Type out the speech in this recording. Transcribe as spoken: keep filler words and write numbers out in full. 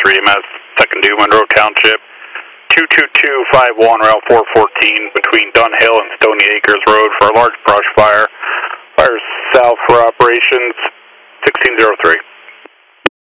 three E M S, second due, Monroe Township, two two two five one, Route four fourteen, between Dunn Hill and Stony Acres Road for a large brush fire. Fire south for operations, sixteen oh three.